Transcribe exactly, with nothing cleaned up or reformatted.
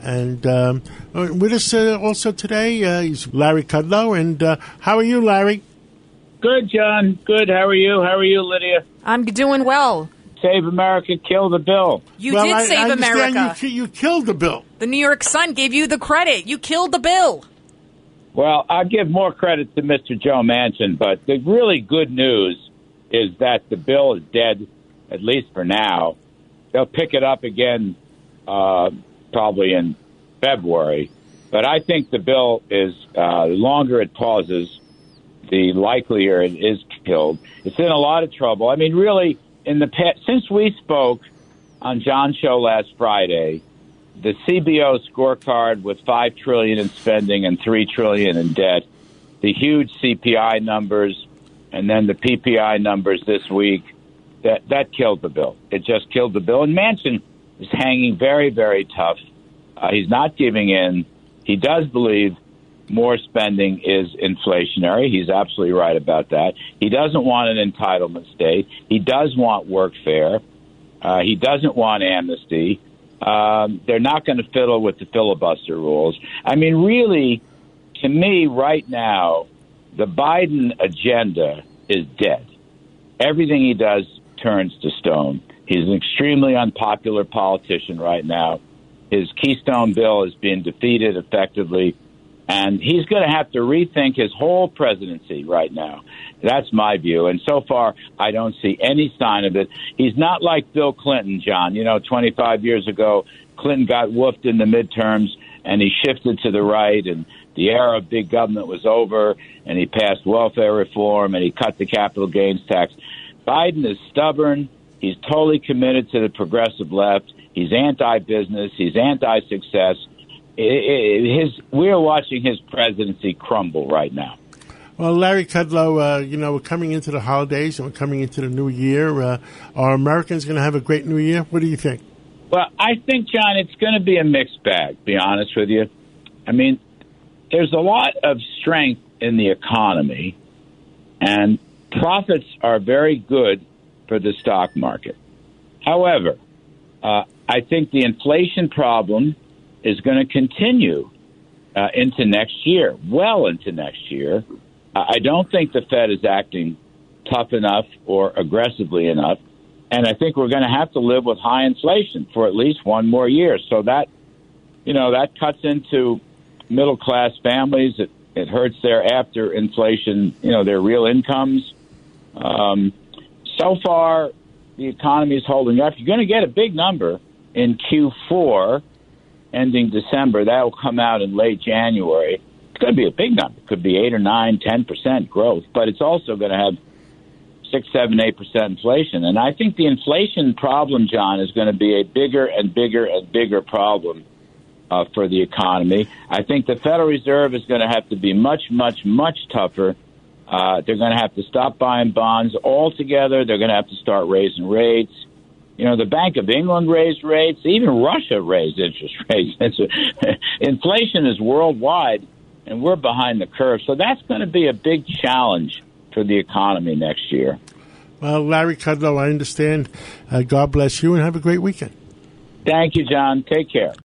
And um, with us uh, also today uh, is Larry Kudlow. And uh, how are you, Larry? Good, John. Good. How are you? How are you, Lydia? I'm doing well. Save America, kill the bill. You well, did I, save I America. You, you killed the bill. The New York Sun gave you the credit. You killed the bill. Well, I'll give more credit to Mister Joe Manchin, but the really good news is that the bill is dead, at least for now. They'll pick it up again uh, probably in February. But I think the bill is, uh, the longer it pauses, the likelier it is killed. It's in a lot of trouble. I mean, really, in the past, since we spoke on John's show last Friday, the C B O scorecard with five trillion dollars in spending and three trillion dollars in debt, the huge C P I numbers, and then the P P I numbers this week, that, that killed the bill. It just killed the bill. And Manchin is hanging very, very tough. Uh, he's not giving in. He does believe more spending is inflationary. He's absolutely right about that. He doesn't want an entitlement state. He does want workfare. Uh, he doesn't want amnesty. Um, they're not going to fiddle with the filibuster rules. I mean, really, to me, right now, the Biden agenda is dead. Everything he does turns to stone. He's an extremely unpopular politician right now. His Keystone bill is being defeated effectively, and he's going to have to rethink his whole presidency right now. That's my view. And so far, I don't see any sign of it. He's not like Bill Clinton, John. You know, twenty-five years ago, Clinton got woofed in the midterms, and he shifted to the right, and the era of big government was over, and he passed welfare reform, and he cut the capital gains tax. Biden is stubborn. He's totally committed to the progressive left. He's anti-business. He's anti-success. His, we're watching his presidency crumble right now. Well, Larry Kudlow, uh, you know, we're coming into the holidays and we're coming into the new year. Uh, are Americans going to have a great new year? What do you think? Well, I think, John, it's going to be a mixed bag, to be honest with you. I mean, there's a lot of strength in the economy, and profits are very good for the stock market. However, uh, I think the inflation problem is going to continue uh, into next year, well into next year. I don't think the Fed is acting tough enough or aggressively enough, and I think we're going to have to live with high inflation for at least one more year. So that, you know, that cuts into middle-class families. It, it hurts their after inflation, you know, their real incomes. Um, so far, the economy is holding up. You're going to get a big number in Q four, ending December. That will come out in late January. It's going to be a big number. It could be eight or nine, ten percent growth, but it's also going to have six, seven, eight percent inflation. And I think the inflation problem, John, is going to be a bigger and bigger and bigger problem uh, for the economy. I think the Federal Reserve is going to have to be much, much, much tougher. Uh, they're going to have to stop buying bonds altogether. They're going to have to start raising rates. You know, the Bank of England raised rates. Even Russia raised interest rates. Inflation is worldwide, and we're behind the curve. So that's going to be a big challenge for the economy next year. Well, Larry Kudlow, I understand. Uh, God bless you, and have a great weekend. Thank you, John. Take care.